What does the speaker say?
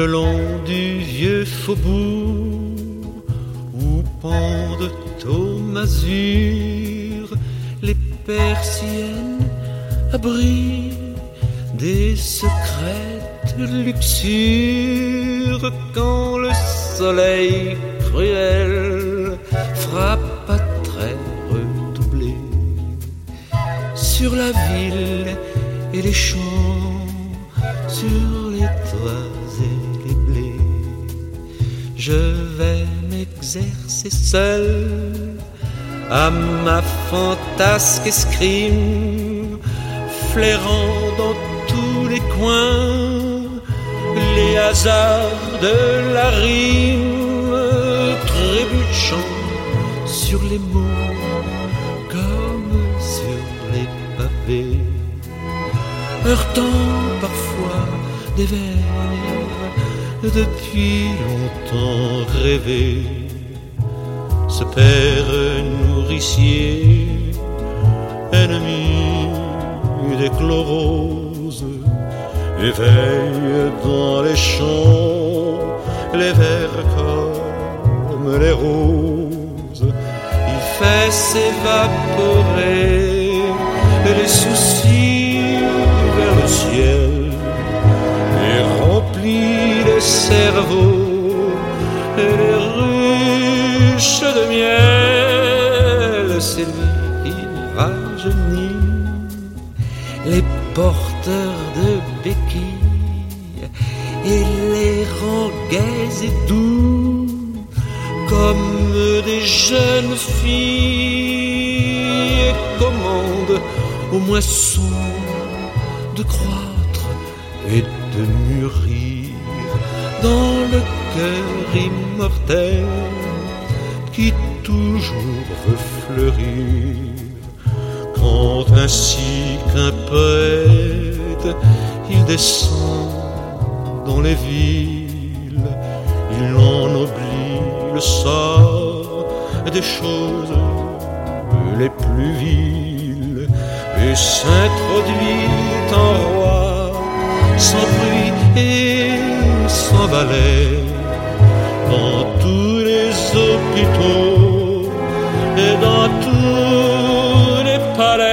le long du vieux faubourg où pendent aux masures les persiennes abris des secrètes luxures. Quand le soleil cruel frappe à traits redoublés sur la ville et les champs, sur les toits et les blés, je vais m'exercer seul à ma fantasque escrime, flairant dans tous les coins les hasards de la rime, trébuchant sur les mots comme sur les pavés, heurtant parfois des vers depuis longtemps rêvés. Ce père nourricier, ennemi des chloroses, éveille dans les champs les vers comme les roses. Il fait s'évaporer les soucis vers le ciel et remplit les cerveaux et les ruches de miel. C'est lui qui rajeunit les porteurs de béquilles et les rend gais et doux comme des jeunes filles, et commande aux moissons de croître et de mûrir dans le cœur immortel qui toujours veut fleurir. Quand ainsi qu'un poète il descend dans les villes, il ennoblit le sort des choses les plus viles et s'introduit en roi sans bruit et sans balai dans tous les hôpitaux et dans tous les palais.